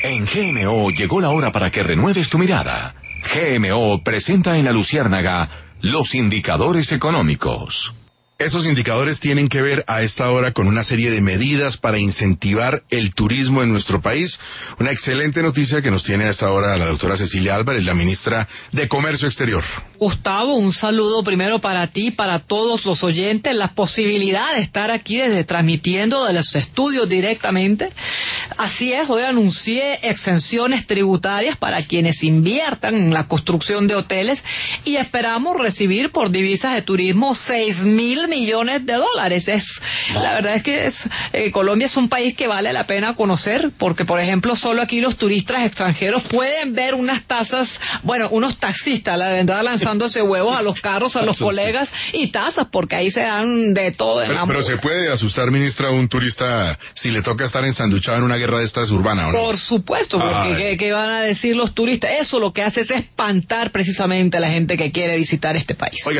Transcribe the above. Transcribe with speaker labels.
Speaker 1: En GMO llegó la hora para que renueves tu mirada. GMO presenta en La Luciérnaga los indicadores económicos.
Speaker 2: Esos indicadores tienen que ver a esta hora con una serie de medidas para incentivar el turismo en nuestro país. Una excelente noticia que nos tiene a esta hora la doctora Cecilia Álvarez, la ministra de Comercio Exterior.
Speaker 3: Gustavo, un saludo primero para ti, para todos los oyentes. La posibilidad de estar aquí desde transmitiendo de los estudios directamente. Así es, hoy anuncié exenciones tributarias para quienes inviertan en la construcción de hoteles y esperamos recibir por divisas de turismo 6.000 millones de dólares. La verdad es que Colombia es un país que vale la pena conocer, porque por ejemplo solo aquí los turistas extranjeros pueden ver unas tasas, unos taxistas, la verdad, lanzándose huevos a los carros, a los colegas y tasas, porque ahí se dan de todo.
Speaker 2: Pero se puede asustar, ministra, un turista si le toca estar ensanduchado en una guerra de estas urbanas, ¿o no?
Speaker 3: Por supuesto, porque ¿qué van a decir los turistas? Eso lo que hace es espantar precisamente a la gente que quiere visitar este país.
Speaker 2: Oiga,